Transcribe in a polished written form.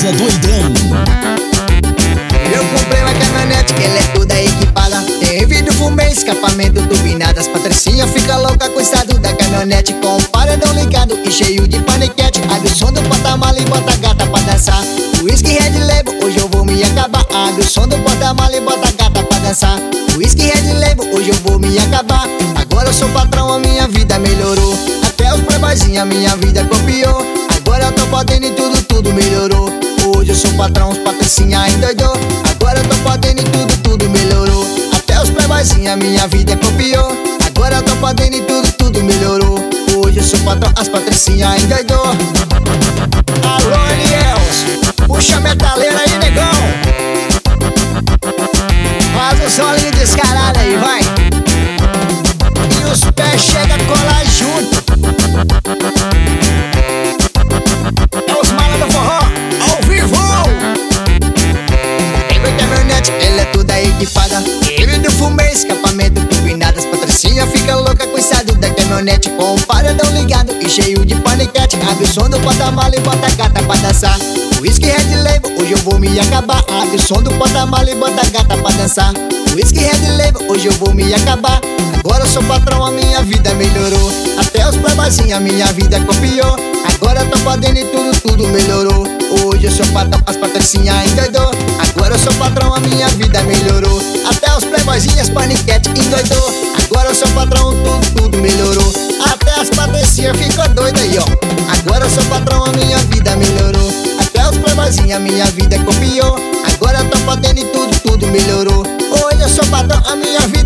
Casa Doidão. Eu comprei uma caminhonete que ela é toda equipada. Tem vidro, fumê, escapamento, turbinado. As patricinhas fica louca com o estado da caminhonete, com o paredão ligado e cheio de paniquete. Abre o som do porta-mala e bota a gata pra dançar. Whisky Red Label, hoje eu vou me acabar. Abre o som do porta-mala e bota a gata pra dançar. Whisky Red Label, hoje eu vou me acabar. Agora eu sou patrão, a minha vida melhorou. Até os playboyzinhos a minha vida copiou. Agora eu tô podendo e tudo melhorou. Hoje eu sou patrão, os patricinha endoidou. Agora eu tô podendo e tudo melhorou. Até os playboyzinhos a minha vida copiou. Agora eu tô podendo e tudo melhorou. Hoje eu sou patrão, as patricinha endoidou. Alô, Eliels, puxa a metaleira aí, negão. Faz o som ali descarado aí, vai. E os pés chega a colar junto. É os malas do forró, ao vivo. Tem minha caminhonete, ela é toda equipada. Ele do fumê, escapamento, turbinado. As patricinhas fica louca com o estado da caminhonete, com o paredão ligado e cheio de paniquete. Abre o som do porta-mala e bota a gata pra dançar. Whisky Red Label, hoje eu vou me acabar. Abre o som do porta-mala e bota a gata pra dançar. Whisky Red Label, hoje eu vou me acabar. Agora eu sou patrão, a minha vida melhorou. Até os playboyzinhos a minha vida copiou. Agora eu tô podendo e tudo melhorou. Hoje eu sou patrão, as patricinhas endoidou. Agora eu sou patrão, a minha vida melhorou. Até os playboyzinhos paniquete endoidou. Agora eu sou patrão, tudo melhorou. Até as patricinhas ficou doida aí, ó. Agora eu sou patrão, a minha vida melhorou. Até os playboyzinhos a minha vida copiou. Agora eu tô podendo e tudo melhorou. Hoje eu sou patrão, a minha vida